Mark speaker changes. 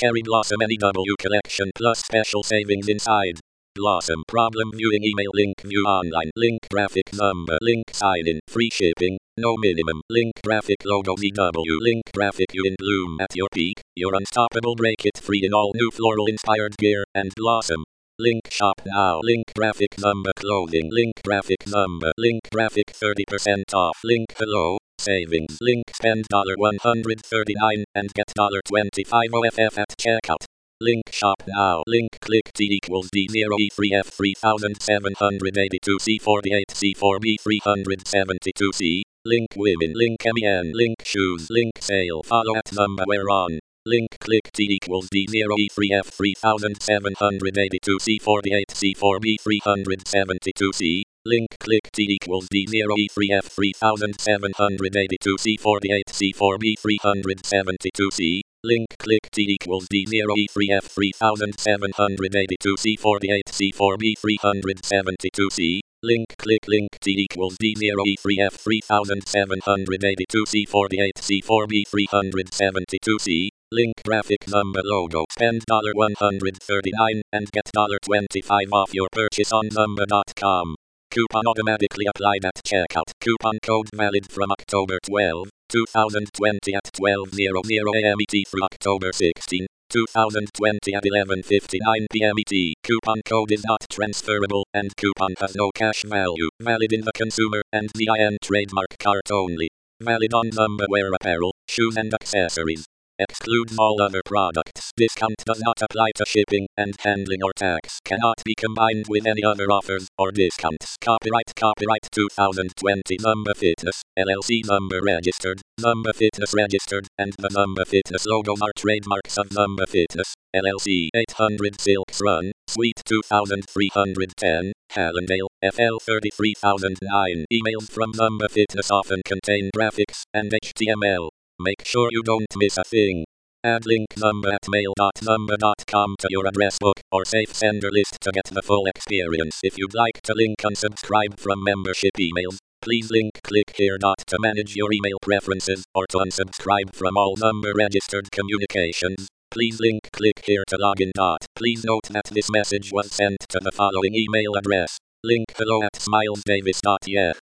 Speaker 1: Cherry Blossom NEW collection plus special savings inside. Blossom problem viewing email link view online link graphic number link sign in free shipping no minimum link graphic logo VW link graphic you in bloom at your peak you're unstoppable break it free in all new floral inspired gear and Blossom. Link shop now link graphic number clothing link graphic number link graphic 30% off link hello savings link spend $139 and get $25 OFF at checkout. Link shop now. Link click T equals D0E3F 3782 C48 C4B 372C. Link women. Link MEN. Link shoes. Link sale. Follow at number we're on. Link click T equals D0E3F 3782 C48 C4B 372C. Link click T equals D0E3F 3782 C48 C4B 372C. Link click T equals D0E3F 3782 C48 C4B 372C. Link click T equals D0E3F 3782 C48 C4B 372C. Link graphic number logo. Spend $139 and get $25 off your purchase on number.com. Coupon automatically applied at checkout. Coupon code valid from October 12, 2020 at 12:00 a.m. ET through October 16, 2020 at 11:59 p.m. ET. Coupon code is not transferable and coupon has no cash value. Valid in the consumer and VIN trademark cart only. Valid on numberwear apparel, shoes and accessories. Excludes all other products. Discount does not apply to shipping and handling or tax. Cannot be combined with any other offers or discounts. Copyright 2020 Number Fitness, LLC Number registered, Number Fitness registered, and the Number Fitness logos are trademarks of Number Fitness, LLC 800 Silks Run, Suite 2310, Hallandale, FL 33009. Emails from Number Fitness often contain graphics and HTML. Make sure you don't miss a thing. Add link number at mail.number.com to your address book or safe sender list to get the full experience. If you'd like to link unsubscribe from membership emails, please click here. To manage your email preferences or to unsubscribe from all number registered communications, please click here to login. Please note that this message was sent to the following email address. Link hello@smilesdavis.yeah.